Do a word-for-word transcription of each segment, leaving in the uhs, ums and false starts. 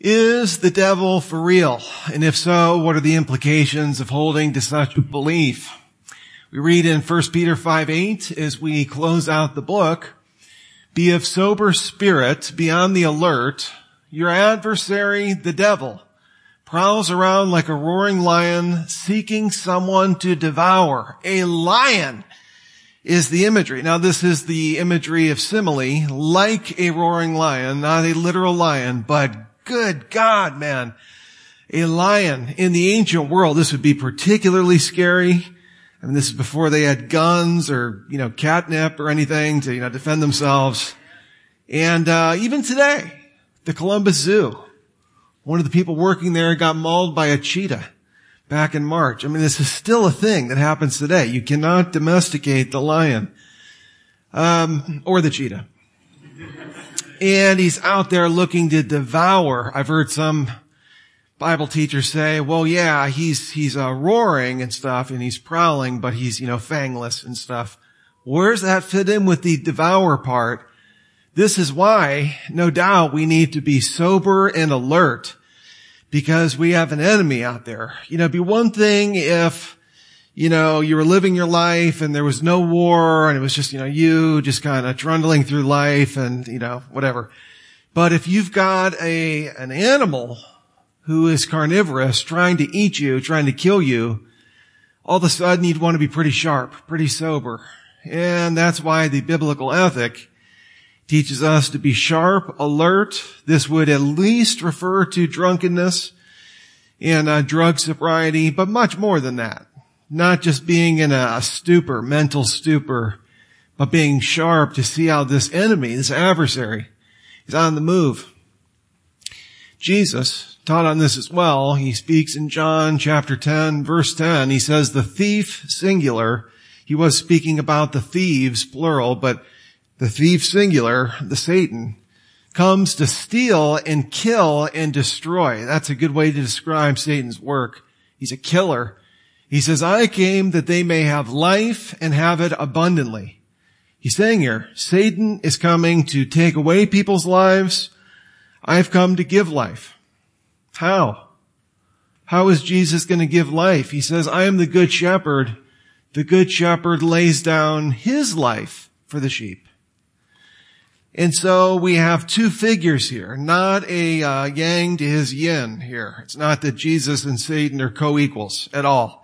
Is the devil for real? And if so, what are the implications of holding to such a belief? We read in First Peter five eight as we close out the book, "Be of sober spirit, be on the alert. Your adversary, the devil, prowls around like a roaring lion, seeking someone to devour." A lion is the imagery. Now this is the imagery of simile, like a roaring lion, not a literal lion, but good God, man. A lion in the ancient world, this would be particularly scary. I mean, this is before they had guns or, you know, catnip or anything to, you know, defend themselves. And, uh, even today, the Columbus Zoo, one of the people working there got mauled by a cheetah back in March. I mean, this is still a thing that happens today. You cannot domesticate the lion, um, or the cheetah. And he's out there looking to devour. I've heard some Bible teachers say, well, yeah, he's, he's, uh, roaring and stuff and he's prowling, but he's, you know, fangless and stuff. Where's that fit in with the devour part? This is why, no doubt, we need to be sober and alert because we have an enemy out there. You know, it'd be one thing if, you know, you were living your life and there was no war and it was just, you know, you just kind of trundling through life and, you know, whatever. But if you've got a, an animal who is carnivorous trying to eat you, trying to kill you, all of a sudden you'd want to be pretty sharp, pretty sober. And that's why the biblical ethic teaches us to be sharp, alert. This would at least refer to drunkenness and uh, drug sobriety, but much more than that. Not just being in a stupor, mental stupor, but being sharp to see how this enemy, this adversary, is on the move. Jesus taught on this as well. He speaks in John chapter ten, verse ten. He says, the thief, singular. He was speaking about the thieves, plural, but the thief, singular, the Satan, comes to steal and kill and destroy. That's a good way to describe Satan's work. He's a killer. He says, I came that they may have life and have it abundantly. He's saying here, Satan is coming to take away people's lives. I've come to give life. How? How is Jesus going to give life? He says, I am the good shepherd. The good shepherd lays down his life for the sheep. And so we have two figures here, not a uh, yang to his yin here. It's not that Jesus and Satan are co-equals at all.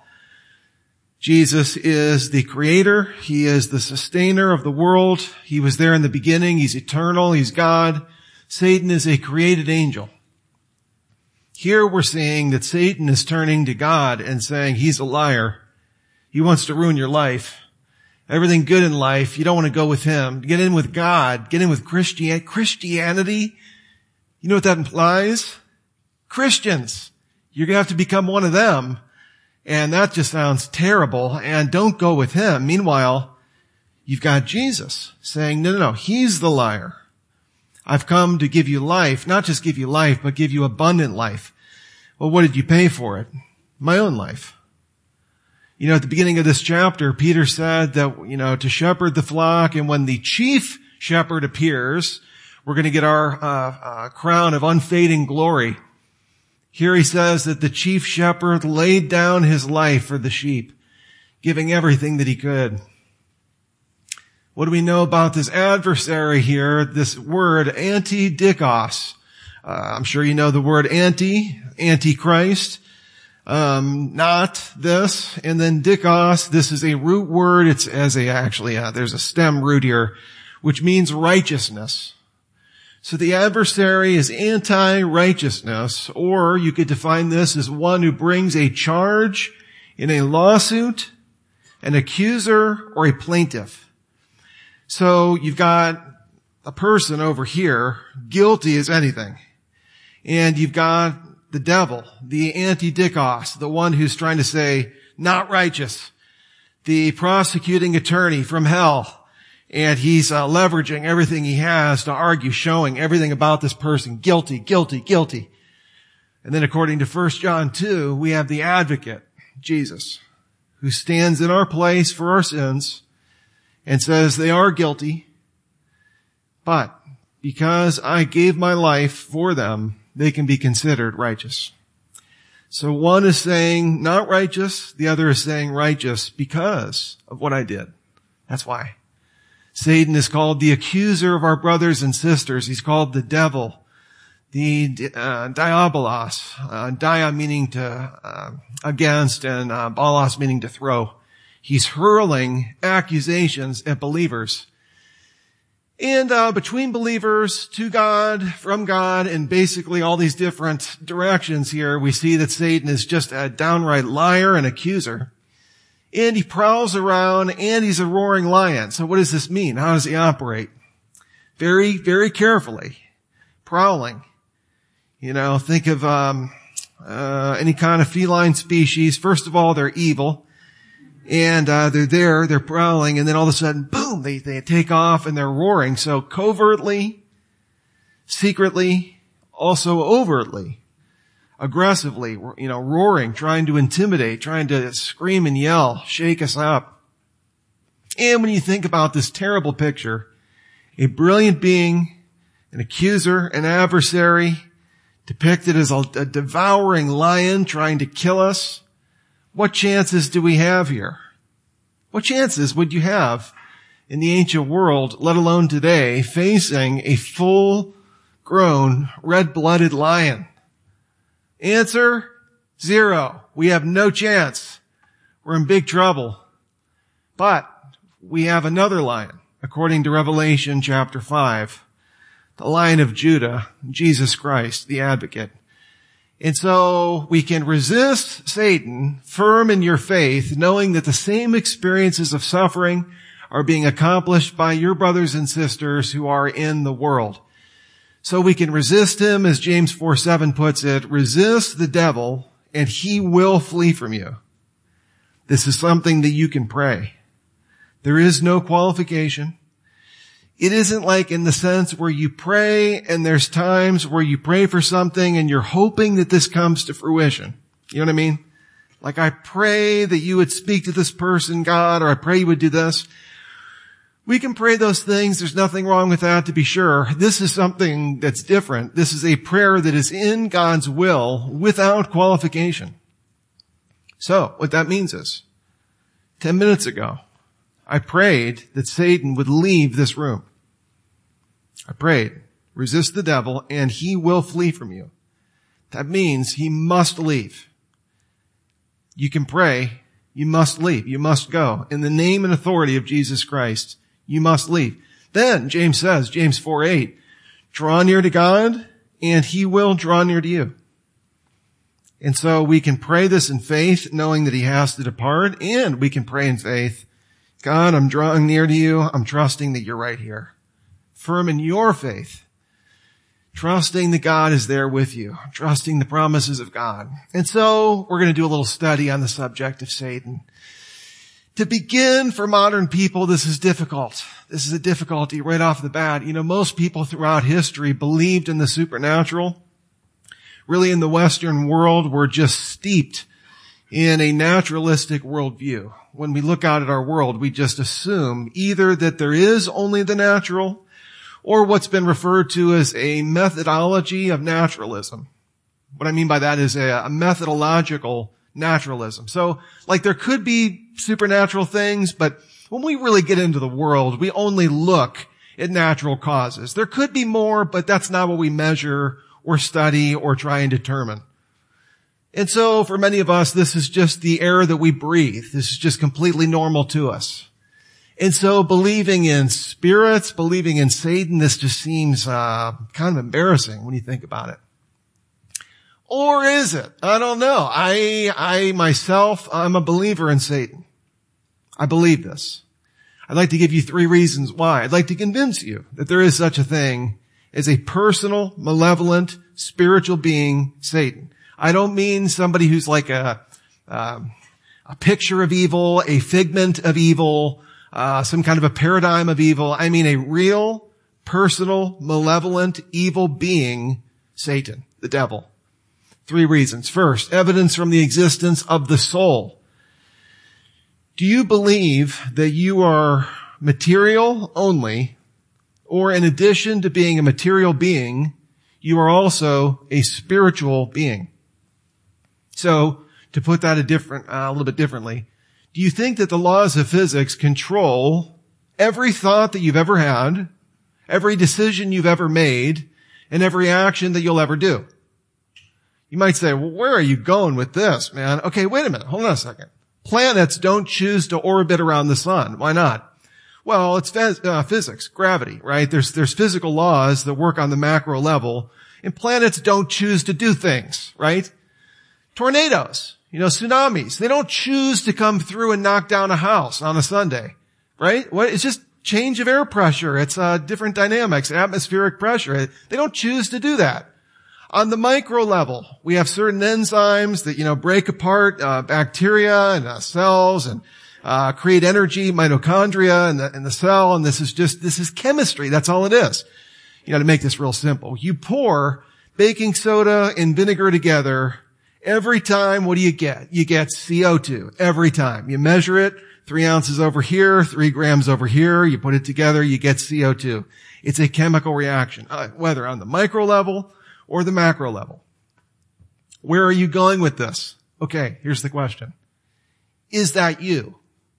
Jesus is the creator. He is the sustainer of the world. He was there in the beginning. He's eternal. He's God. Satan is a created angel. Here we're seeing that Satan is turning to God and saying he's a liar. He wants to ruin your life. Everything good in life, you don't want to go with him. Get in with God. Get in with Christian- Christianity. You know what that implies? Christians. You're going to have to become one of them. And that just sounds terrible. And don't go with him. Meanwhile, you've got Jesus saying, no, no, no, he's the liar. I've come to give you life, not just give you life, but give you abundant life. Well, what did you pay for it? My own life. You know, at the beginning of this chapter, Peter said that, you know, to shepherd the flock, and when the chief shepherd appears, we're going to get our uh, uh, crown of unfading glory. Here he says that the chief shepherd laid down his life for the sheep, giving everything that he could. What do we know about this adversary here? This word, antidikos. Uh, I'm sure you know the word anti, antichrist. Um, not this. And then dikos, this is a root word. It's as a, actually, uh, there's a stem root here, which means righteousness. So the adversary is anti-righteousness, or you could define this as one who brings a charge in a lawsuit, an accuser, or a plaintiff. So you've got a person over here, guilty as anything. And you've got the devil, the antidikos, the one who's trying to say, not righteous, the prosecuting attorney from hell. And he's uh, leveraging everything he has to argue, showing everything about this person, guilty, guilty, guilty. And then according to First John two, we have the advocate, Jesus, who stands in our place for our sins and says they are guilty, but because I gave my life for them, they can be considered righteous. So one is saying not righteous, the other is saying righteous because of what I did. That's why. Satan is called the accuser of our brothers and sisters. He's called the devil, the uh, diabolos, uh, dia meaning to uh, against, and uh, balos meaning to throw. He's hurling accusations at believers. And uh, between believers, to God, from God, and basically all these different directions here, we see that Satan is just a downright liar and accuser. And he prowls around, and he's a roaring lion. So what does this mean? How does he operate? Very, very carefully. Prowling. You know, think of um uh any kind of feline species. First of all, they're evil. And uh they're there, they're prowling, and then all of a sudden, boom, they, they take off and they're roaring. So covertly, secretly, also overtly, aggressively, you know, roaring, trying to intimidate, trying to scream and yell, shake us up. And when you think about this terrible picture, a brilliant being, an accuser, an adversary, depicted as a, a devouring lion trying to kill us, what chances do we have here? What chances would you have in the ancient world, let alone today, facing a full-grown, red-blooded lion? Answer, zero. We have no chance. We're in big trouble. But we have another lion, according to Revelation chapter five, the Lion of Judah, Jesus Christ, the advocate. And so we can resist Satan, firm in your faith, knowing that the same experiences of suffering are being accomplished by your brothers and sisters who are in the world. So we can resist him, as James four seven puts it, resist the devil and he will flee from you. This is something that you can pray. There is no qualification. It isn't like in the sense where you pray and there's times where you pray for something and you're hoping that this comes to fruition. You know what I mean? Like, I pray that you would speak to this person, God, or I pray you would do this. We can pray those things. There's nothing wrong with that, to be sure. This is something that's different. This is a prayer that is in God's will without qualification. So what that means is, ten minutes ago, I prayed that Satan would leave this room. I prayed, resist the devil and he will flee from you. That means he must leave. You can pray, you must leave, you must go. In the name and authority of Jesus Christ, you must leave. Then, James says, James four eight, draw near to God and he will draw near to you. And so we can pray this in faith, knowing that he has to depart, and we can pray in faith, God, I'm drawing near to you. I'm trusting that you're right here. Firm in your faith. Trusting that God is there with you. Trusting the promises of God. And so we're going to do a little study on the subject of Satan. To begin, for modern people, this is difficult. This is a difficulty right off the bat. You know, most people throughout history believed in the supernatural. Really, in the Western world, we're just steeped in a naturalistic worldview. When we look out at our world, we just assume either that there is only the natural or what's been referred to as a methodology of naturalism. What I mean by that is a, a methodological naturalism. So, like, there could be supernatural things, but when we really get into the world, we only look at natural causes. There could be more, but that's not what we measure or study or try and determine. And so for many of us, this is just the air that we breathe. This is just completely normal to us. And so believing in spirits, believing in Satan, this just seems uh kind of embarrassing when you think about it. Or is it? I don't know. I, I myself, I'm a believer in Satan. I believe this. I'd like to give you three reasons why. I'd like to convince you that there is such a thing as a personal, malevolent, spiritual being, Satan. I don't mean somebody who's like a, um, a picture of evil, a figment of evil, uh, some kind of a paradigm of evil. I mean a real, personal, malevolent, evil being, Satan, the devil. Three reasons. First, evidence from the existence of the soul. Do you believe that you are material only, or in addition to being a material being, you are also a spiritual being. So, to put that a different, uh, a little bit differently, do you think that the laws of physics control every thought that you've ever had, every decision you've ever made, and every action that you'll ever do? You might say, well, where are you going with this, man? Okay, wait a minute. Hold on a second. Planets don't choose to orbit around the sun. Why not? Well, it's phys- uh, physics, gravity, right? There's, there's physical laws that work on the macro level, and planets don't choose to do things, right? Tornadoes, you know, tsunamis, they don't choose to come through and knock down a house on a Sunday, right? What? It's just change of air pressure. It's, uh, different dynamics, atmospheric pressure. They don't choose to do that. On the micro level, we have certain enzymes that, you know, break apart uh, bacteria and uh, cells and uh create energy, mitochondria in the, in the cell, and this is just, this is chemistry. That's all it is. You know, to make this real simple. You pour baking soda and vinegar together, every time, what do you get? You get C O two. Every time. You measure it, three ounces over here, three grams over here, you put it together, you get C O two. It's a chemical reaction, uh, whether on the micro level or the macro level. Where are you going with this? Okay, here's the question. Is that you?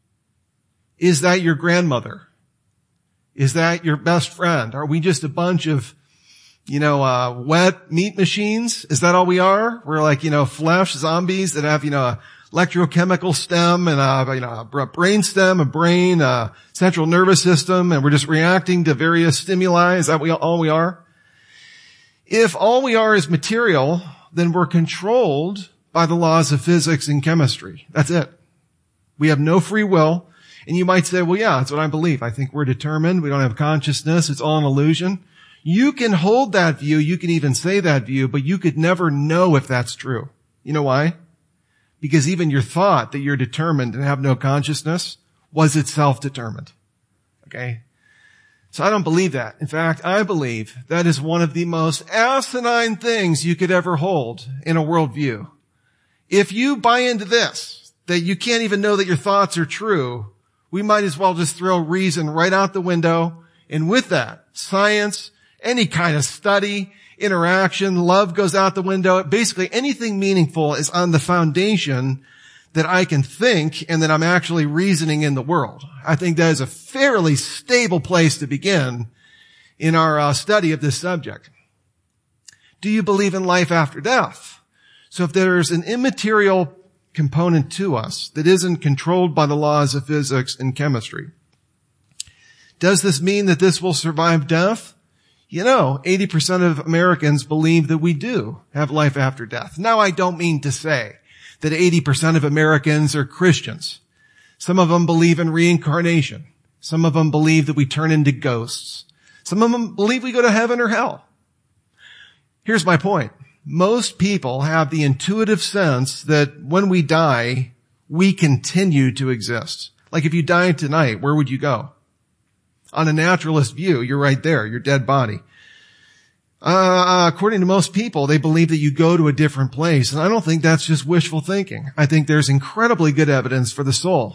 Is that your grandmother? Is that your best friend? Are we just a bunch of, you know, uh, wet meat machines? Is that all we are? We're like, you know, flesh zombies that have, you know, a electrochemical stem and a, you know, a brain stem, a brain, a central nervous system, and we're just reacting to various stimuli. Is that we, all we are? If all we are is material, then we're controlled by the laws of physics and chemistry. That's it. We have no free will. And you might say, well, yeah, that's what I believe. I think we're determined. We don't have consciousness. It's all an illusion. You can hold that view. You can even say that view, but you could never know if that's true. You know why? Because even your thought that you're determined and have no consciousness was itself determined. Okay? So I don't believe that. In fact, I believe that is one of the most asinine things you could ever hold in a worldview. If you buy into this, that you can't even know that your thoughts are true, we might as well just throw reason right out the window. And with that, science, any kind of study, interaction, love goes out the window. Basically, anything meaningful is on the foundation that I can think and that I'm actually reasoning in the world. I think that is a fairly stable place to begin in our uh, study of this subject. Do you believe in life after death? So if there's an immaterial component to us that isn't controlled by the laws of physics and chemistry, does this mean that this will survive death? You know, eighty percent of Americans believe that we do have life after death. Now, I don't mean to say that eighty percent of Americans are Christians. Some of them believe in reincarnation. Some of them believe that we turn into ghosts. Some of them believe we go to heaven or hell. Here's my point. Most people have the intuitive sense that when we die, we continue to exist. Like if you died tonight, where would you go? On a naturalist view, you're right there, your dead body. Uh, according to most people, they believe that you go to a different place. And I don't think that's just wishful thinking. I think there's incredibly good evidence for the soul.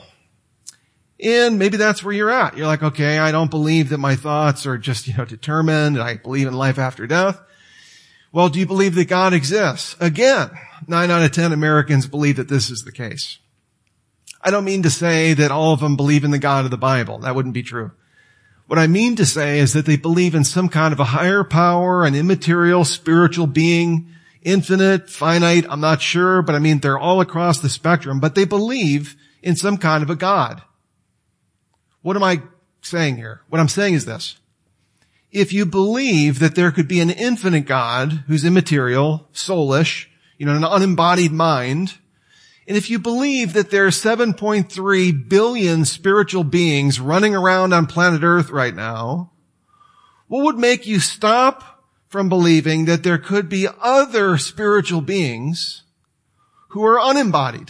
And maybe that's where you're at. You're like, okay, I don't believe that my thoughts are just, you know, determined. I believe in life after death. Well, do you believe that God exists? Again, nine out of ten Americans believe that this is the case. I don't mean to say that all of them believe in the God of the Bible. That wouldn't be true. What I mean to say is that they believe in some kind of a higher power, an immaterial spiritual being, infinite, finite, I'm not sure, but I mean they're all across the spectrum, but they believe in some kind of a God. What am I saying here? What I'm saying is this. If you believe that there could be an infinite God who's immaterial, soulish, you know, an unembodied mind, and if you believe that there are seven point three billion spiritual beings running around on planet Earth right now, what would make you stop from believing that there could be other spiritual beings who are unembodied?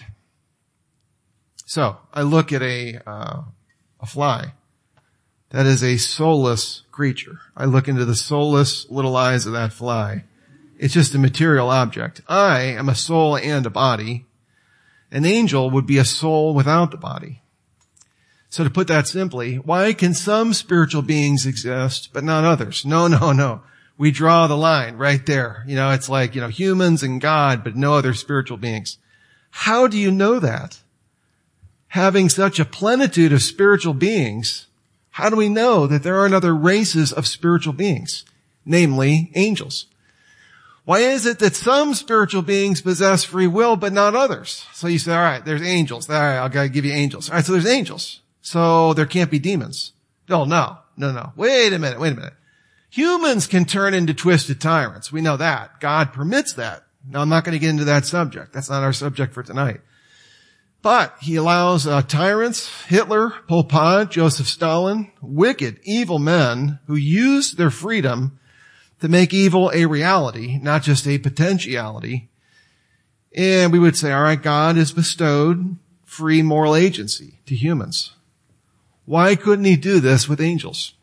So, I look at a, uh, a fly. That is a soulless creature. I look into the soulless little eyes of that fly. It's just a material object. I am a soul and a body. An angel would be a soul without the body. So to put that simply, why can some spiritual beings exist, but not others? No, no, no. we draw the line right there. You know, it's like, you know, humans and God, but no other spiritual beings. How do you know that? Having such a plenitude of spiritual beings, how do we know that there aren't other races of spiritual beings, namely angels? Why is it that some spiritual beings possess free will, but not others? So you say, all right, there's angels. All right, I'll give you angels. All right, so there's angels. So there can't be demons. No, no, no, no. Wait a minute, wait a minute. Humans can turn into twisted tyrants. We know that. God permits that. Now, I'm not going to get into that subject. That's not our subject for tonight. But he allows uh, tyrants, Hitler, Pol Pot, Joseph Stalin, wicked, evil men who use their freedom to make evil a reality, not just a potentiality. And we would say, all right, God has bestowed free moral agency to humans. Why couldn't he do this with angels?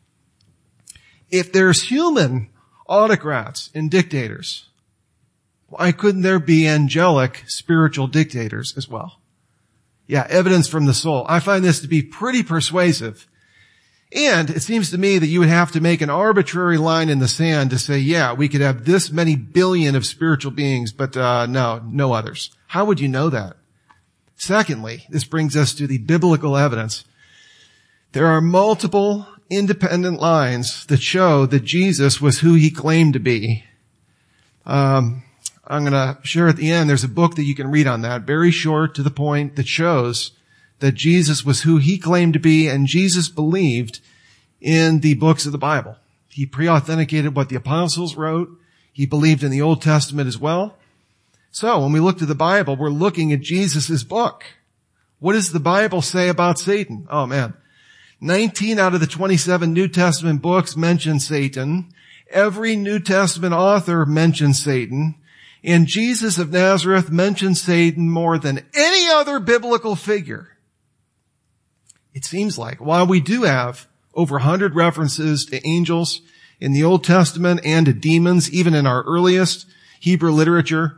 If there's human autocrats and dictators, why couldn't there be angelic spiritual dictators as well? Yeah, evidence from the soul. I find this to be pretty persuasive. And it seems to me that you would have to make an arbitrary line in the sand to say, yeah, we could have this many billion of spiritual beings, but uh no, no others. How would you know that? Secondly, this brings us to the biblical evidence. There are multiple independent lines that show that Jesus was who he claimed to be. Um, I'm going to share at the end, there's a book that you can read on that, very short, to the point, that shows that Jesus was who he claimed to be, and Jesus believed in the books of the Bible. He pre-authenticated what the apostles wrote. He believed in the Old Testament as well. So when we look to the Bible, we're looking at Jesus' book. What does the Bible say about Satan? Oh man. nineteen out of the twenty-seven New Testament books mention Satan. Every New Testament author mentions Satan. And Jesus of Nazareth mentions Satan more than any other biblical figure. It seems like, while we do have over a hundred references to angels in the Old Testament and to demons, even in our earliest Hebrew literature,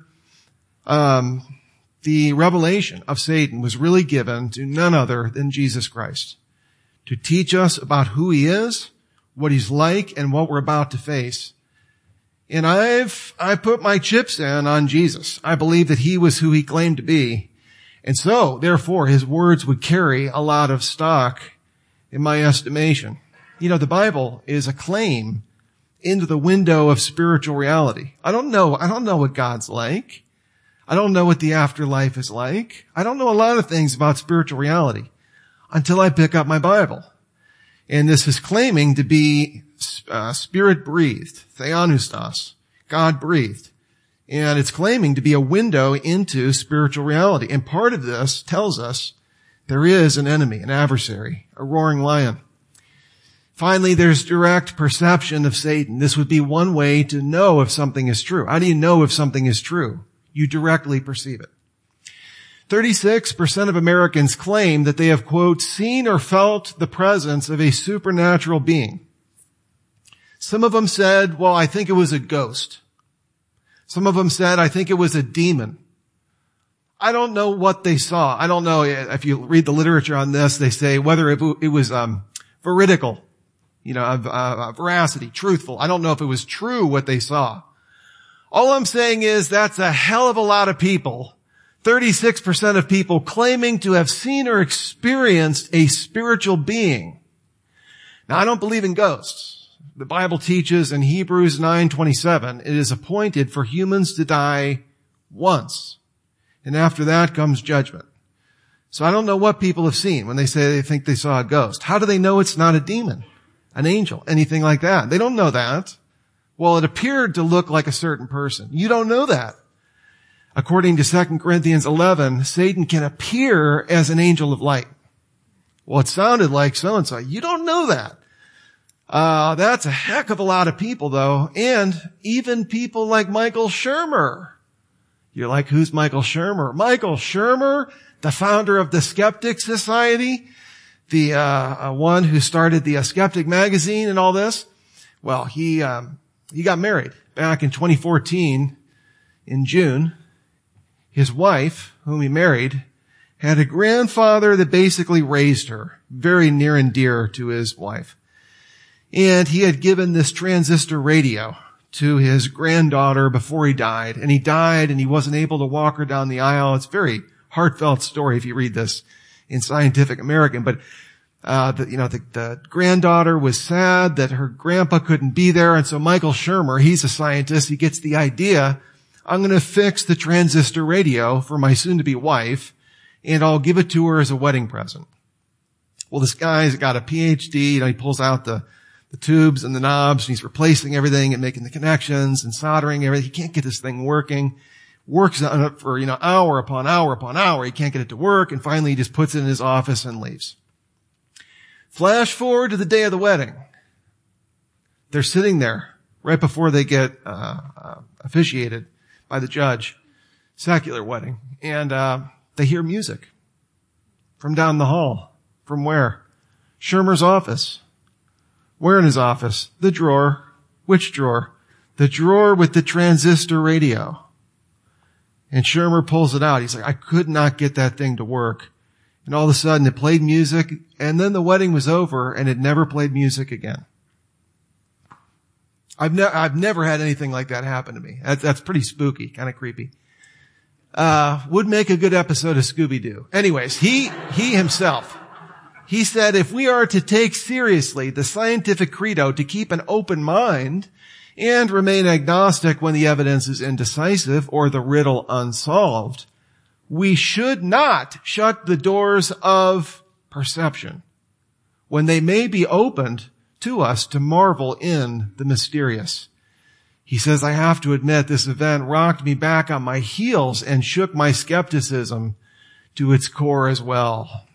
um, the revelation of Satan was really given to none other than Jesus Christ, to teach us about who he is, what he's like, and what we're about to face. And I've, I put my chips in on Jesus. I believe that he was who he claimed to be. And so, therefore, his words would carry a lot of stock in my estimation. You know, the Bible is a claim into the window of spiritual reality. I don't know, I don't know what God's like. I don't know what the afterlife is like. I don't know a lot of things about spiritual reality until I pick up my Bible. And this is claiming to be uh, spirit-breathed, theopneustos, God-breathed. And it's claiming to be a window into spiritual reality. And part of this tells us there is an enemy, an adversary, a roaring lion. Finally, there's direct perception of Satan. This would be one way to know if something is true. How do you know if something is true? You directly perceive it. thirty-six percent of Americans claim that they have, quote, seen or felt the presence of a supernatural being. Some of them said, well, I think it was a ghost. Some of them said, I think it was a demon. I don't know what they saw. I don't know. If you read the literature on this, they say whether it was um, veridical, you know, uh, veracity, truthful. I don't know if it was true what they saw. All I'm saying is that's a hell of a lot of people. thirty-six percent of people claiming to have seen or experienced a spiritual being. Now, I don't believe in ghosts. The Bible teaches in Hebrews nine twenty-seven, it is appointed for humans to die once. And after that comes judgment. So I don't know what people have seen when they say they think they saw a ghost. How do they know it's not a demon, an angel, anything like that? They don't know that. Well, it appeared to look like a certain person. You don't know that. According to Second Corinthians eleven, Satan can appear as an angel of light. Well, it sounded like so-and-so. You don't know that. Uh, that's a heck of a lot of people, though. And even people like Michael Shermer. You're like, who's Michael Shermer? Michael Shermer, the founder of the Skeptic Society, the uh, uh one who started the uh, Skeptic magazine and all this. Well, he um, he got married back in twenty fourteen in June. His wife, whom he married, had a grandfather that basically raised her, very near and dear to his wife. And he had given this transistor radio to his granddaughter before he died. And he died and he wasn't able to walk her down the aisle. It's a very heartfelt story if you read this in Scientific American. But, uh, the, you know, the, the granddaughter was sad that her grandpa couldn't be there. And so Michael Shermer, he's a scientist. He gets the idea, I'm going to fix the transistor radio for my soon-to-be wife, and I'll give it to her as a wedding present. Well, this guy's got a P H D. You know, he pulls out the the tubes and the knobs, and he's replacing everything and making the connections and soldering everything. He can't get this thing working. Works on it for, you know, hour upon hour upon hour. He can't get it to work, and finally he just puts it in his office and leaves. Flash forward to the day of the wedding. They're sitting there right before they get uh, uh officiated by the judge. Secular wedding. And uh they hear music from down the hall. From where? Shermer's office. Where in his office? The drawer. Which drawer? The drawer with the transistor radio. And Shermer pulls it out. He's like, I could not get that thing to work. And all of a sudden it played music, and then the wedding was over and it never played music again. I've, ne- I've never had anything like that happen to me. That's, that's pretty spooky, kind of creepy. Uh, would make a good episode of Scooby-Doo. Anyways, he, he himself, he said, if we are to take seriously the scientific credo to keep an open mind and remain agnostic when the evidence is indecisive or the riddle unsolved, we should not shut the doors of perception when they may be opened to us to marvel in the mysterious. He says, I have to admit this event rocked me back on my heels and shook my skepticism to its core as well.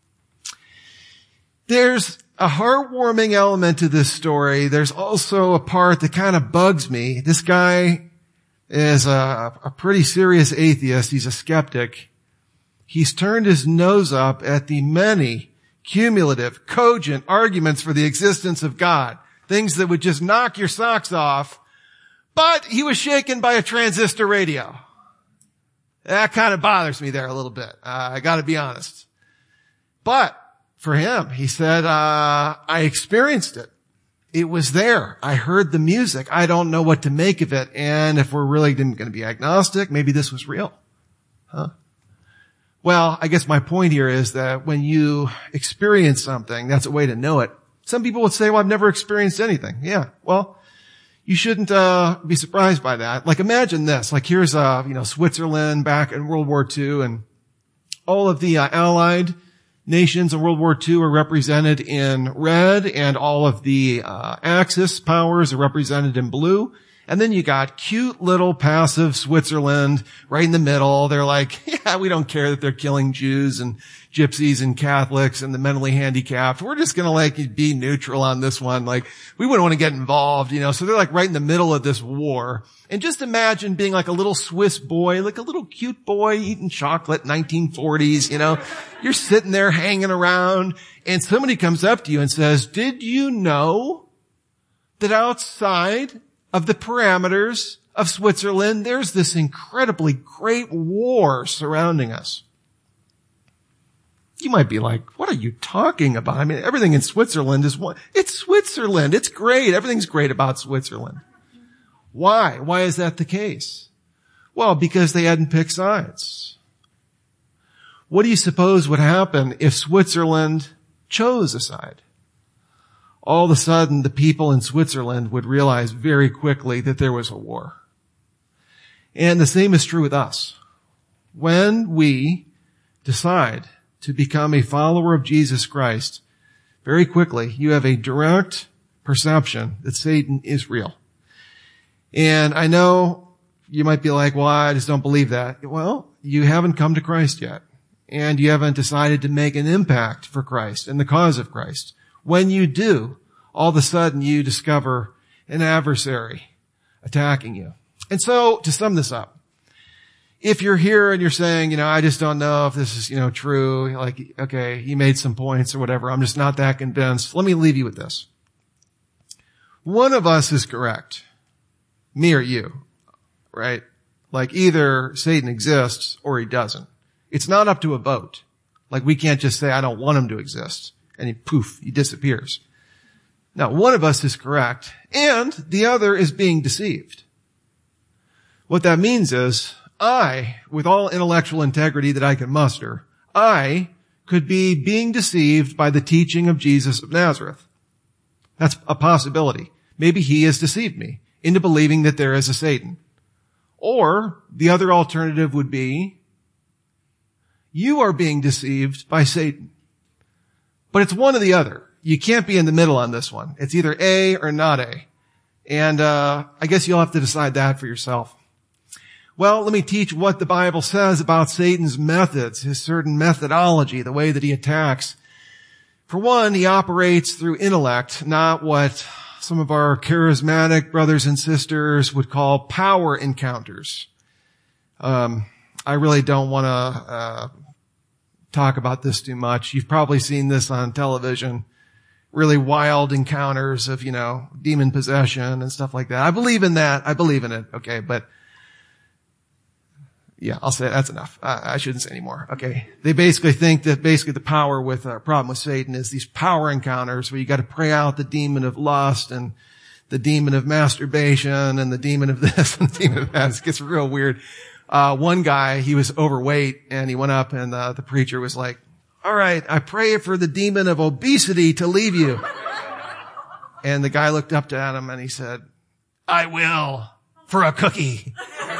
There's a heartwarming element to this story. There's also a part that kind of bugs me. This guy is a, a pretty serious atheist. He's a skeptic. He's turned his nose up at the many cumulative, cogent arguments for the existence of God. Things that would just knock your socks off. But he was shaken by a transistor radio. That kind of bothers me there a little bit. Uh, I gotta be honest. But for him, he said, uh, I experienced it. It was there. I heard the music. I don't know what to make of it. And if we're really going to be agnostic, maybe this was real. Huh? Well, I guess my point here is that when you experience something, that's a way to know it. Some people would say, well, I've never experienced anything. Yeah, well, you shouldn't uh be surprised by that. Like, imagine this. Like, here's, uh, you know, Switzerland back in World War Two, and all of the uh, Allied nations in World War Two are represented in red, and all of the uh Axis powers are represented in blue. And then you got cute little passive Switzerland right in the middle. They're like, yeah, we don't care that they're killing Jews and gypsies and Catholics and the mentally handicapped. We're just going to like be neutral on this one. Like, we wouldn't want to get involved, you know. So they're like right in the middle of this war. And just imagine being like a little Swiss boy, like a little cute boy eating chocolate, nineteen forties, you know. You're sitting there hanging around, and somebody comes up to you and says, did you know that outside of the parameters of Switzerland, there's this incredibly great war surrounding us? You might be like, what are you talking about? I mean, everything in Switzerland is one. It's Switzerland. It's great. Everything's great about Switzerland. Why? Why is that the case? Well, because they hadn't picked sides. What do you suppose would happen if Switzerland chose a side? All of a sudden, the people in Switzerland would realize very quickly that there was a war. And the same is true with us. When we decide to become a follower of Jesus Christ, very quickly, you have a direct perception that Satan is real. And I know you might be like, well, I just don't believe that. Well, you haven't come to Christ yet. And you haven't decided to make an impact for Christ and the cause of Christ. When you do, all of a sudden you discover an adversary attacking you. And so, to sum this up, if you're here and you're saying, you know, I just don't know if this is, you know, true, like, okay, he made some points or whatever, I'm just not that convinced, let me leave you with this. One of us is correct. Me or you, right? Like, either Satan exists or he doesn't. It's not up to a vote. Like, we can't just say, I don't want him to exist, and he, poof, he disappears. Now, one of us is correct, and the other is being deceived. What that means is, I, with all intellectual integrity that I can muster, I could be being deceived by the teaching of Jesus of Nazareth. That's a possibility. Maybe he has deceived me into believing that there is a Satan. Or the other alternative would be, you are being deceived by Satan. But it's one or the other. You can't be in the middle on this one. It's either A or not A. And uh I guess you'll have to decide that for yourself. Well, let me teach what the Bible says about Satan's methods, his certain methodology, the way that he attacks. For one, he operates through intellect, not what some of our charismatic brothers and sisters would call power encounters. Um, I really don't want to uh talk about this too much. You've probably seen this on television. Really wild encounters of, you know, demon possession and stuff like that. I believe in that. I believe in it. Okay, but yeah, I'll say that's enough. I, I shouldn't say anymore. Okay. They basically think that basically the power with, uh, problem with Satan is these power encounters where you got to pray out the demon of lust and the demon of masturbation and the demon of this and the demon of that. It gets real weird. Uh, one guy, he was overweight and he went up and, uh, the preacher was like, all right, I pray for the demon of obesity to leave you. And the guy looked up at him and he said, I will for a cookie.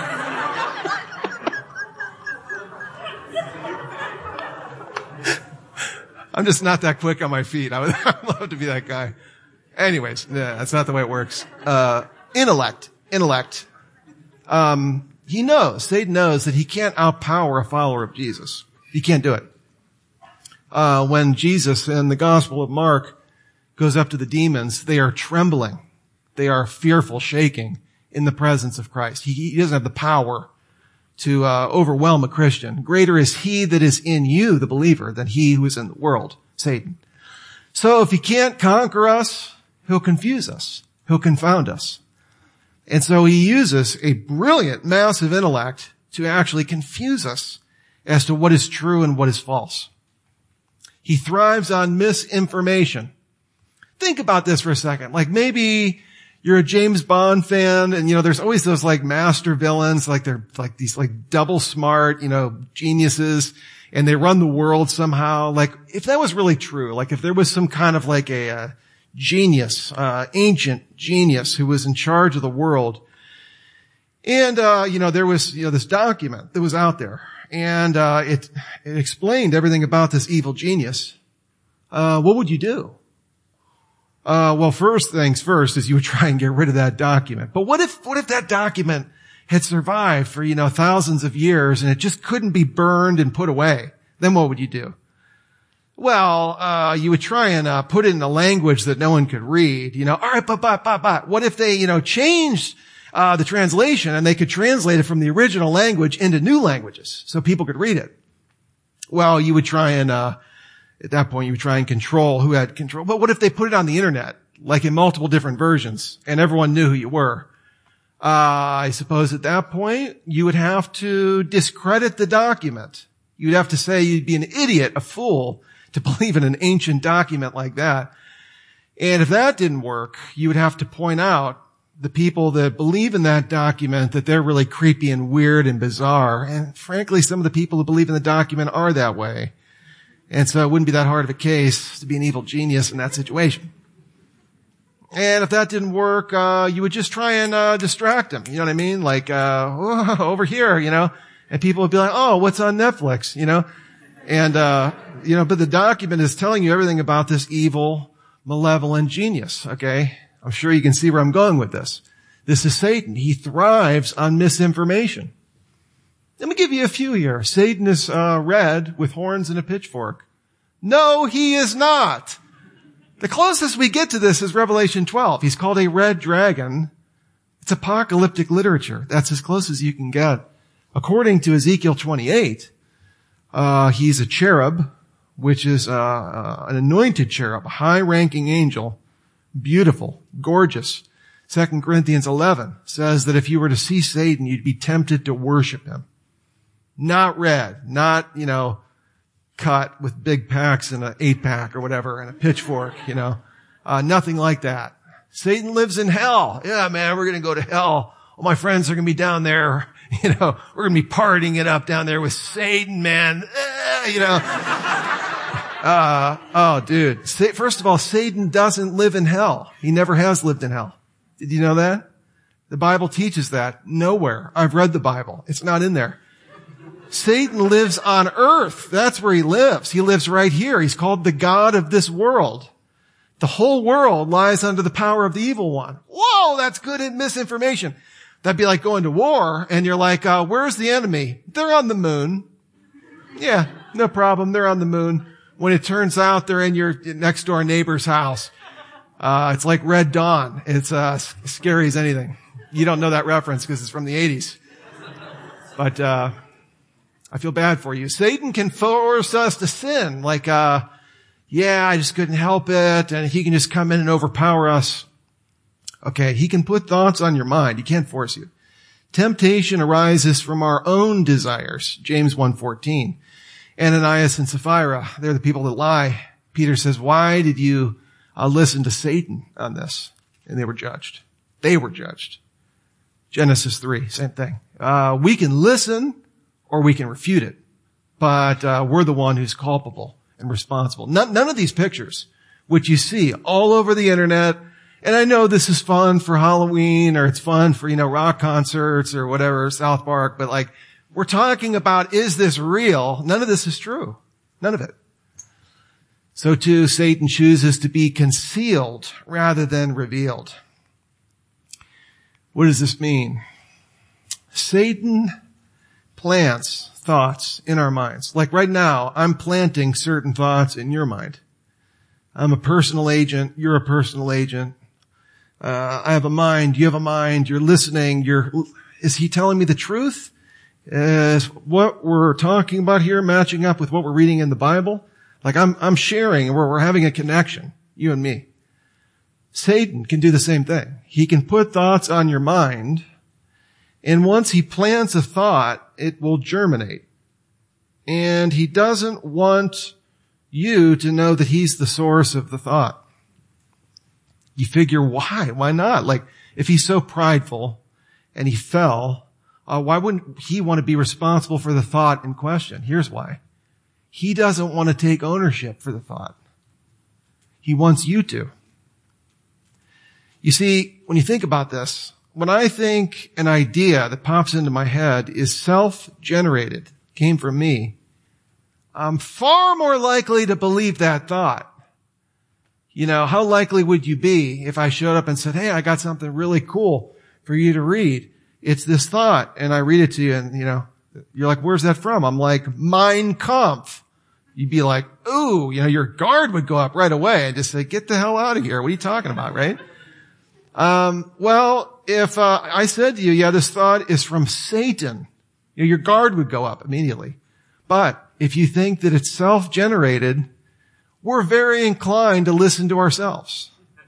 I'm just not that quick on my feet. I would I'd love to be that guy. Anyways, yeah, that's not the way it works. Uh, intellect, intellect. Um, he knows, Satan knows that he can't outpower a follower of Jesus. He can't do it. Uh, when Jesus in the Gospel of Mark goes up to the demons, they are trembling. They are fearful, shaking in the presence of Christ. He, he doesn't have the power to uh, overwhelm a Christian. Greater is he that is in you, the believer, than he who is in the world, Satan. So if he can't conquer us, he'll confuse us. He'll confound us. And so he uses a brilliant, massive intellect to actually confuse us as to what is true and what is false. He thrives on misinformation. Think about this for a second. Like maybe you're a James Bond fan and, you know, there's always those like master villains, like they're like these like double smart, you know, geniuses and they run the world somehow. Like if that was really true, like if there was some kind of like a, uh genius, uh, ancient genius who was in charge of the world. And, uh, you know, there was, you know, this document that was out there and, uh, it, it explained everything about this evil genius. Uh, what would you do? Uh, well, first things first is you would try and get rid of that document. But what if, what if that document had survived for, you know, thousands of years and it just couldn't be burned and put away? Then what would you do? Well, uh, you would try and, uh, put it in a language that no one could read, you know, all right, but, but, but, but, what if they, you know, changed, uh, the translation and they could translate it from the original language into new languages so people could read it? Well, you would try and, uh, at that point, you would try and control who had control. But what if they put it on the internet, like in multiple different versions, and everyone knew who you were? Uh, I suppose at that point, you would have to discredit the document. You'd have to say you'd be an idiot, a fool, to believe in an ancient document like that. And if that didn't work, you would have to point out the people that believe in that document that they're really creepy and weird and bizarre. And frankly, some of the people who believe in the document are that way. And so it wouldn't be that hard of a case to be an evil genius in that situation. And if that didn't work, uh, you would just try and, uh, distract them. You know what I mean? Like, uh, whoa, over here, you know, and people would be like, oh, what's on Netflix? You know, and, uh, you know, but the document is telling you everything about this evil, malevolent genius. Okay. I'm sure you can see where I'm going with this. This is Satan. He thrives on misinformation. Let me give you a few here. Satan is uh, red with horns and a pitchfork. No, he is not. The closest we get to this is Revelation twelve. He's called a red dragon. It's apocalyptic literature. That's as close as you can get. According to Ezekiel twenty-eight, uh, he's a cherub, which is uh, uh, an anointed cherub, a high-ranking angel, beautiful, gorgeous. Second Corinthians eleven says that if you were to see Satan, you'd be tempted to worship him. Not red, not, you know, cut with big packs and an eight pack or whatever and a pitchfork, you know. Uh, nothing like that. Satan lives in hell. Yeah, man, we're going to go to hell. All my friends are going to be down there. You know, we're going to be partying it up down there with Satan, man. Eh, you know. Uh, oh, dude. First of all, Satan doesn't live in hell. He never has lived in hell. Did you know that? The Bible teaches that nowhere. I've read the Bible. It's not in there. Satan lives on earth. That's where he lives. He lives right here. He's called the God of this world. The whole world lies under the power of the evil one. Whoa, that's good misinformation. That'd be like going to war and you're like, uh, where's the enemy? They're on the moon. Yeah, no problem. They're on the moon. When it turns out they're in your next door neighbor's house. Uh, it's like Red Dawn. It's, uh, scary as anything. You don't know that reference because it's from the eighties. But, uh, I feel bad for you. Satan can force us to sin. Like, uh, yeah, I just couldn't help it. And he can just come in and overpower us. Okay. He can put thoughts on your mind. He can't force you. Temptation arises from our own desires. James one fourteen. Ananias and Sapphira, they're the people that lie. Peter says, why did you uh, listen to Satan on this? And they were judged. They were judged. Genesis three, same thing. Uh, we can listen or we can refute it. But uh, we're the one who's culpable and responsible. None, none of these pictures, which you see all over the internet, and I know this is fun for Halloween or it's fun for, you know, rock concerts or whatever, South Park, but like, we're talking about, is this real? None of this is true. None of it. So too, Satan chooses to be concealed rather than revealed. What does this mean? Satan plants thoughts in our minds. Like right now, I'm planting certain thoughts in your mind. I'm a personal agent. You're a personal agent. Uh, I have a mind. You have a mind. You're listening. You're, is he telling me the truth? Is what we're talking about here matching up with what we're reading in the Bible? Like I'm, I'm sharing and we're, we're having a connection, you and me. Satan can do the same thing. He can put thoughts on your mind, and once he plants a thought, it will germinate. And he doesn't want you to know that he's the source of the thought. You figure, why? Why not? Like, if he's so prideful and he fell, Uh, why wouldn't he want to be responsible for the thought in question? Here's why. He doesn't want to take ownership for the thought. He wants you to. You see, when you think about this, when I think an idea that pops into my head is self-generated, came from me, I'm far more likely to believe that thought. You know, how likely would you be if I showed up and said, hey, I got something really cool for you to read? It's this thought, and I read it to you, and, you know, you're like, where's that from? I'm like, Mein Kampf. You'd be like, ooh, you know, your guard would go up right away and just say, get the hell out of here. What are you talking about, right? Um, well, if uh, I said to you, yeah, this thought is from Satan, you know, your guard would go up immediately. But if you think that it's self-generated, we're very inclined to listen to ourselves.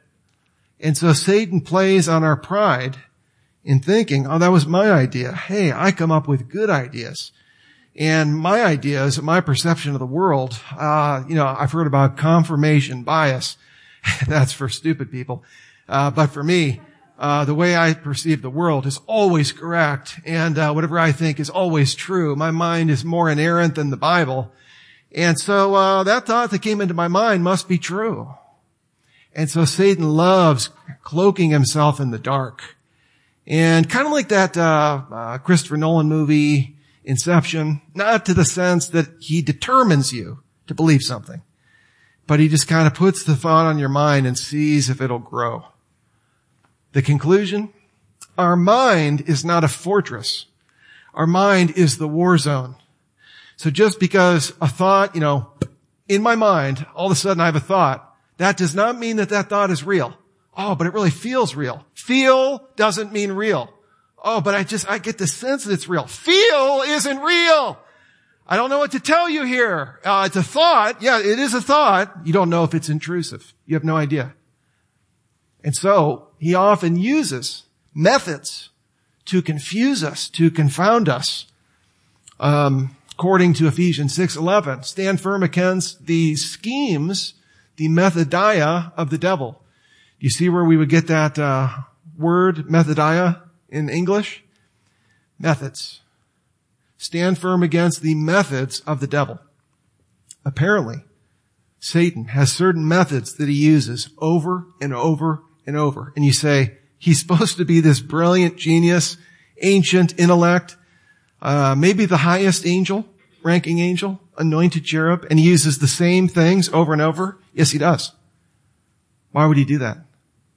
And so Satan plays on our pride in thinking, oh, that was my idea. Hey, I come up with good ideas. And my ideas, my perception of the world, uh, you know, I've heard about confirmation bias. That's for stupid people. Uh, but for me, uh, the way I perceive the world is always correct. And, uh, whatever I think is always true. My mind is more inerrant than the Bible. And so, uh, that thought that came into my mind must be true. And so Satan loves cloaking himself in the dark. And kind of like that, uh, uh, Christopher Nolan movie, Inception, not to the sense that he determines you to believe something, but he just kind of puts the thought on your mind and sees if it'll grow. The conclusion? Our mind is not a fortress. Our mind is the war zone. So just because a thought, you know, in my mind, all of a sudden I have a thought, that does not mean that that thought is real. Oh, but it really feels real. Feel doesn't mean real. Oh, but I just, I get the sense that it's real. Feel isn't real. I don't know what to tell you here. Uh, it's a thought. Yeah, it is a thought. You don't know if it's intrusive. You have no idea. And so he often uses methods to confuse us, to confound us. Um, according to Ephesians six eleven, stand firm against the schemes, the methodia of the devil. you see where we would get that uh, word, methodia, in English? Methods. Stand firm against the methods of the devil. Apparently, Satan has certain methods that he uses over and over and over. And you say, he's supposed to be this brilliant genius, ancient intellect, uh, maybe the highest angel, ranking angel, anointed cherub, and he uses the same things over and over? Yes, he does. Why would he do that?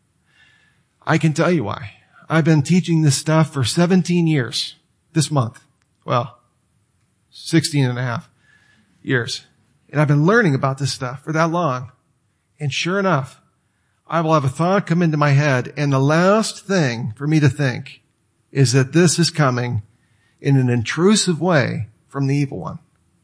I can tell you why. I've been teaching this stuff for seventeen years this month. Well, sixteen and a half years. And I've been learning about this stuff for that long. And sure enough, I will have a thought come into my head, and the last thing for me to think is that this is coming in an intrusive way from the evil one.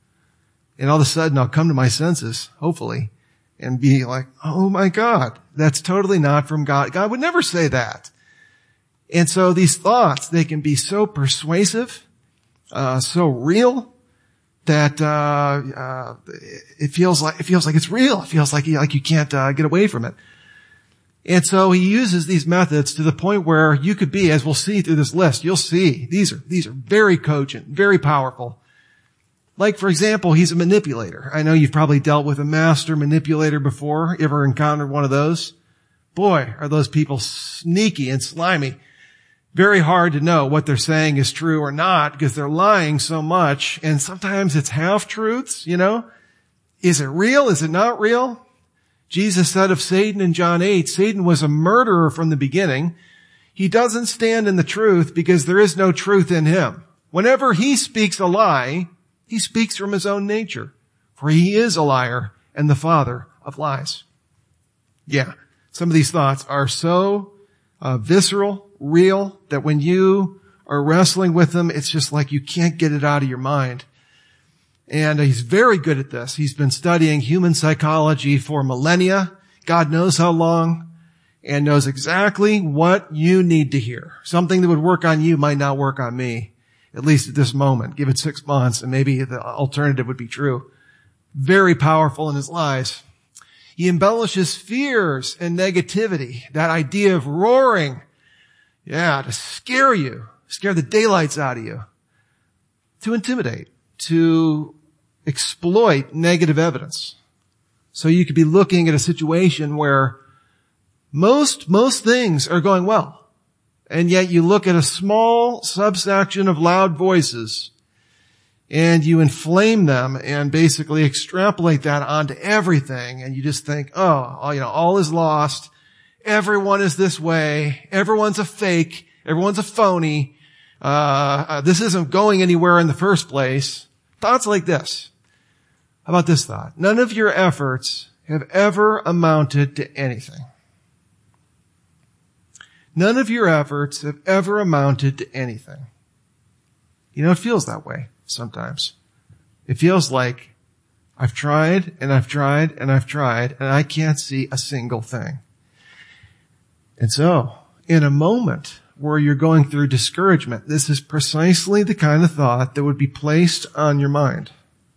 And all of a sudden I'll come to my senses, hopefully, and be like, oh my God, that's totally not from God. God would never say that. And so these thoughts, they can be so persuasive, uh, so real, that uh, uh it feels like it feels like it's real. It feels like you, like you can't uh, get away from it. And so he uses these methods to the point where you could be, as we'll see through this list, you'll see these are these are very cogent, very powerful. Like, for example, he's a manipulator. I know you've probably dealt with a master manipulator before. You ever encountered one of those? Boy, are those people sneaky and slimy. Very hard to know what they're saying is true or not because they're lying so much. And sometimes it's half-truths, you know. Is it real? Is it not real? Jesus said of Satan in John eight, Satan was a murderer from the beginning. He doesn't stand in the truth because there is no truth in him. Whenever he speaks a lie, he speaks from his own nature, for he is a liar and the father of lies. Yeah, some of these thoughts are so uh, visceral, real, that when you are wrestling with them, it's just like you can't get it out of your mind. And he's very good at this. He's been studying human psychology for millennia, God knows how long, and knows exactly what you need to hear. Something that would work on you might not work on me, at least at this moment. Give it six months and maybe the alternative would be true. Very powerful in his lies. He embellishes fears and negativity, that idea of roaring. Yeah, to scare you, scare the daylights out of you, to intimidate, to exploit negative evidence. So you could be looking at a situation where most, most things are going well. And yet you look at a small subsection of loud voices and you inflame them and basically extrapolate that onto everything. And you just think, oh, you know, all is lost. Everyone is this way. Everyone's a fake. Everyone's a phony. Uh, uh, this isn't going anywhere in the first place. Thoughts like this. How about this thought? None of your efforts have ever amounted to anything. None of your efforts have ever amounted to anything. You know, it feels that way sometimes. It feels like I've tried and I've tried and I've tried and I can't see a single thing. And so, in a moment where you're going through discouragement, this is precisely the kind of thought that would be placed on your mind.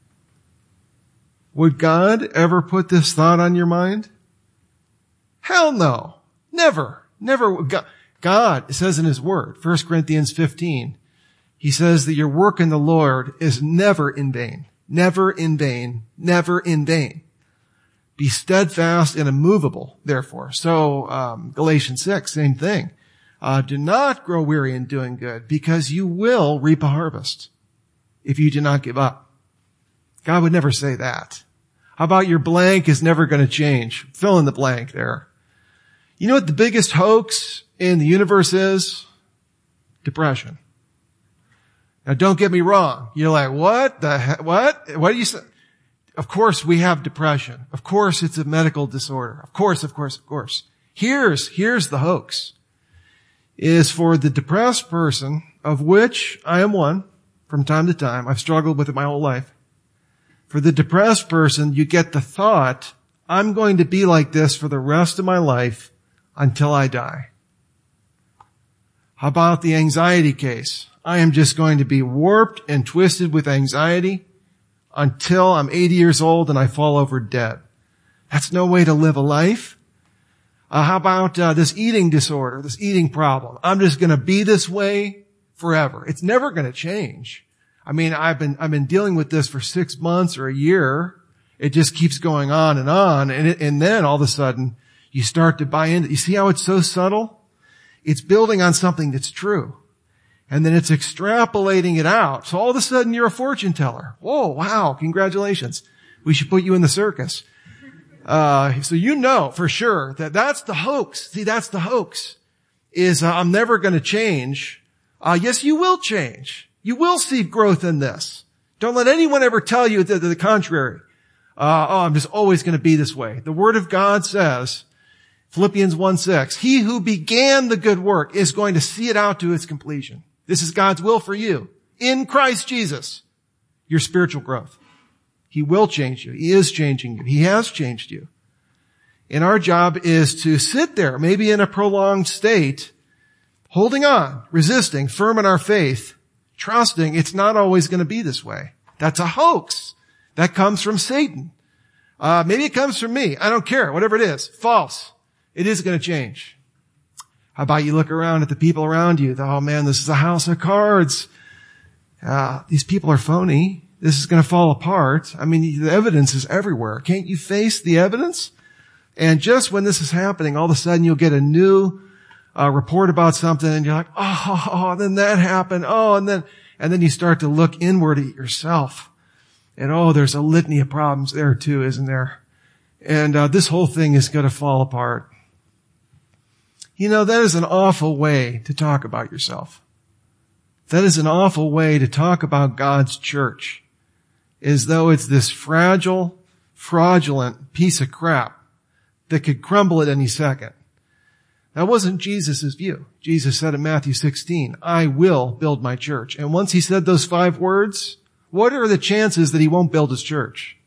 Would God ever put this thought on your mind? Hell no. Never. Never. God, it says in his word, First Corinthians fifteen, he says that your work in the Lord is never in vain. Never in vain. Never in vain. Be steadfast and immovable, therefore. So, um, Galatians six, same thing. Uh, do not grow weary in doing good, because you will reap a harvest if you do not give up. God would never say that. How about your blank is never going to change? Fill in the blank there. You know what the biggest hoax in the universe is? Depression. Now don't get me wrong. You're like, what the heck? What? What do you say? Of course we have depression. Of course it's a medical disorder. Of course, of course, of course. Here's, here's the hoax. Is for the depressed person, of which I am one from time to time. I've struggled with it my whole life. For the depressed person, you get the thought, I'm going to be like this for the rest of my life until I die. How about the anxiety case? I am just going to be warped and twisted with anxiety until I'm eighty years old and I fall over dead. That's no way to live a life. Uh, how about uh, this eating disorder, this eating problem? I'm just going to be this way forever. It's never going to change. I mean, I've been I've been dealing with this for six months or a year. It just keeps going on and on, and it, and then all of a sudden you start to buy into. You see how it's so subtle? It's building on something that's true, and then it's extrapolating it out. So all of a sudden you're a fortune teller. Whoa! Wow! Congratulations. We should put you in the circus. Uh, so you know for sure that that's the hoax. See, that's the hoax. Is uh, I'm never going to change. Uh, yes, you will change. You will see growth in this. Don't let anyone ever tell you the, the contrary. Uh, oh, I'm just always going to be this way. The Word of God says, Philippians one six, he who began the good work is going to see it out to its completion. This is God's will for you. In Christ Jesus, your spiritual growth. He will change you. He is changing you. He has changed you. And our job is to sit there, maybe in a prolonged state, holding on, resisting, firm in our faith, trusting it's not always going to be this way. That's a hoax. That comes from Satan. Uh, maybe it comes from me. I don't care. Whatever it is. False. It is going to change. How about you look around at the people around you? Oh man, this is a house of cards. Uh, these people are phony. This is going to fall apart. I mean, the evidence is everywhere. Can't you face the evidence? And just when this is happening, all of a sudden you'll get a new uh, report about something and you're like, oh, oh, then that happened. Oh, and then, and then you start to look inward at yourself. And oh, there's a litany of problems there too, isn't there? And uh, this whole thing is going to fall apart. You know, that is an awful way to talk about yourself. That is an awful way to talk about God's church, as though it's this fragile, fraudulent piece of crap that could crumble at any second. That wasn't Jesus' view. Jesus said in Matthew sixteen, I will build my church. And once he said those five words, what are the chances that he won't build his church?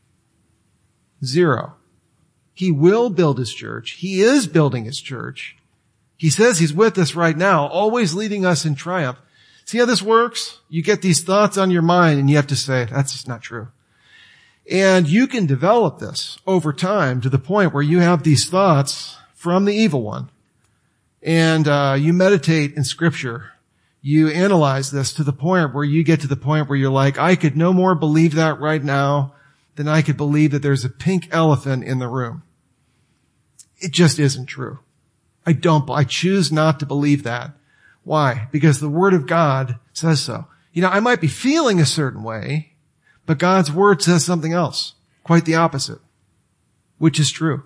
Zero. He will build his church. He is building his church. He says he's with us right now, always leading us in triumph. See how this works? You get these thoughts on your mind and you have to say, that's just not true. And you can develop this over time to the point where you have these thoughts from the evil one. And uh, you meditate in Scripture. You analyze this to the point where you get to the point where you're like, I could no more believe that right now than I could believe that there's a pink elephant in the room. It just isn't true. I don't, I choose not to believe that. Why? Because the Word of God says so. You know, I might be feeling a certain way, but God's Word says something else, quite the opposite, which is true.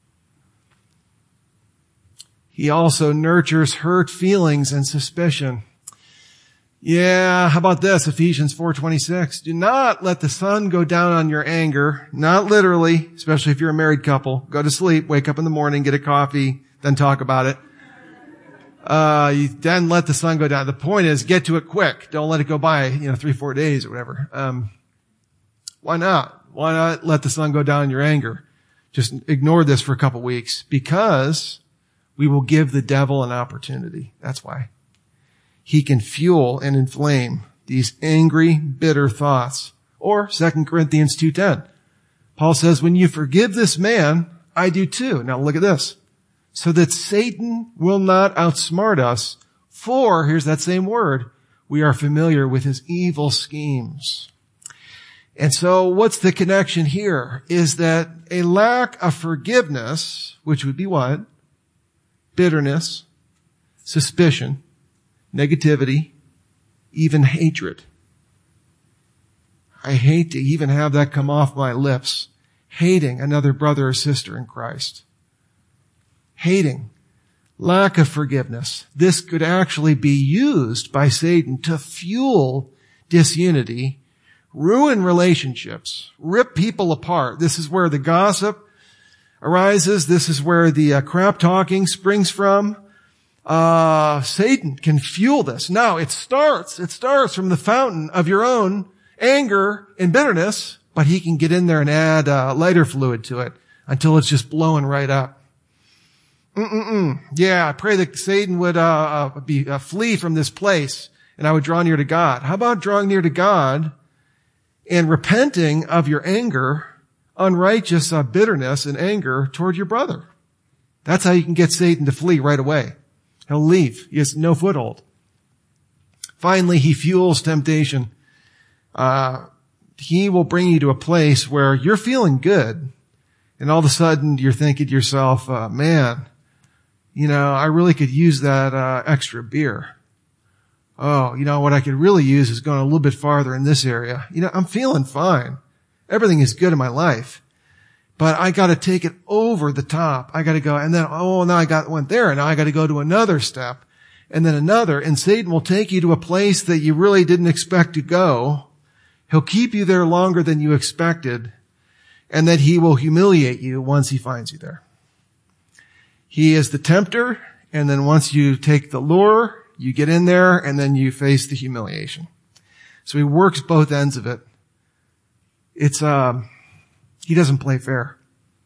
He also nurtures hurt feelings and suspicion. Yeah, how about this? Ephesians four twenty-six. Do not let the sun go down on your anger, not literally, especially if you're a married couple. Go to sleep, wake up in the morning, get a coffee, then talk about it. Uh, you then let the sun go down. The point is, get to it quick. Don't let it go by, you know, three, four days or whatever. Um, why not? Why not let the sun go down in your anger? Just ignore this for a couple weeks, because we will give the devil an opportunity. That's why. He can fuel and inflame these angry, bitter thoughts. Or Second Corinthians two ten. Paul says, when you forgive this man, I do too. Now look at this. So that Satan will not outsmart us, for, here's that same word, we are familiar with his evil schemes. And so what's the connection here? Is that a lack of forgiveness, which would be what? Bitterness, suspicion, negativity, even hatred. I hate to even have that come off my lips. Hating another brother or sister in Christ. Hating. Lack of forgiveness. This could actually be used by Satan to fuel disunity, ruin relationships, rip people apart. This is where the gossip arises. This is where the uh, crap talking springs from. Uh, Satan can fuel this. Now, it starts, it starts from the fountain of your own anger and bitterness, but he can get in there and add uh, lighter fluid to it until it's just blowing right up. Mm-mm-mm. Yeah, I pray that Satan would uh, uh, be uh, flee from this place and I would draw near to God. How about drawing near to God and repenting of your anger, unrighteous uh, bitterness and anger toward your brother? That's how you can get Satan to flee right away. He'll leave. He has no foothold. Finally, he fuels temptation. Uh, he will bring you to a place where you're feeling good. And all of a sudden you're thinking to yourself, uh, man, you know, I really could use that, uh, extra beer. Oh, you know, what I could really use is going a little bit farther in this area. You know, I'm feeling fine. Everything is good in my life. But I got to take it over the top. I got to go, and then, oh, now I got went there, and now I got to go to another step, and then another. And Satan will take you to a place that you really didn't expect to go. He'll keep you there longer than you expected, and then he will humiliate you once he finds you there. He is the tempter, and then once you take the lure, you get in there, and then you face the humiliation. So he works both ends of it. It's, um, he doesn't play fair.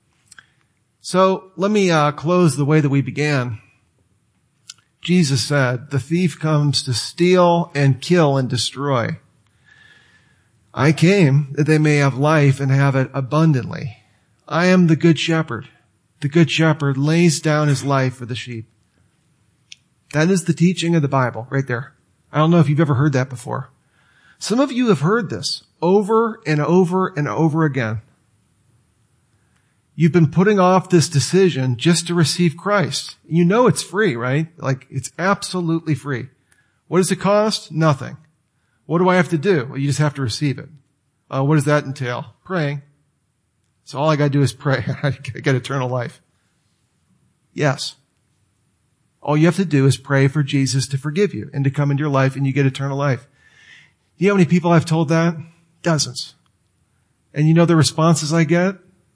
So let me, uh, close the way that we began. Jesus said, the thief comes to steal and kill and destroy. I came that they may have life and have it abundantly. I am the good shepherd. The good shepherd lays down his life for the sheep. That is the teaching of the Bible right there. I don't know if you've ever heard that before. Some of you have heard this over and over and over again. You've been putting off this decision just to receive Christ. You know it's free, right? Like, it's absolutely free. What does it cost? Nothing. What do I have to do? Well, you just have to receive it. Uh, what does that entail? Praying. So all I gotta do is pray. I get eternal life. Yes. All you have to do is pray for Jesus to forgive you and to come into your life, and you get eternal life. Do you know how many people I've told that? Dozens. And you know the responses I get?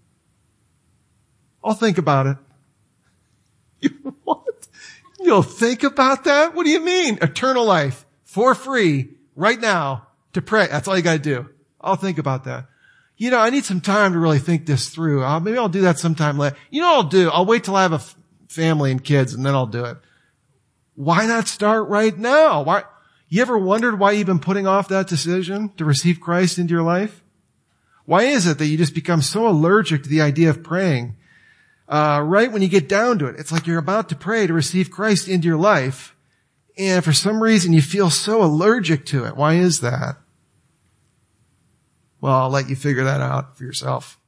I'll think about it. You, what? You'll think about that? What do you mean? Eternal life for free right now to pray. That's all you got to do. I'll think about that. You know, I need some time to really think this through. Uh, maybe I'll do that sometime later. You know what I'll do? I'll wait till I have a f- family and kids, and then I'll do it. Why not start right now? Why? You ever wondered why you've been putting off that decision to receive Christ into your life? Why is it that you just become so allergic to the idea of praying? Uh, right when you get down to it, it's like you're about to pray to receive Christ into your life, and for some reason you feel so allergic to it. Why is that? Well, I'll let you figure that out for yourself.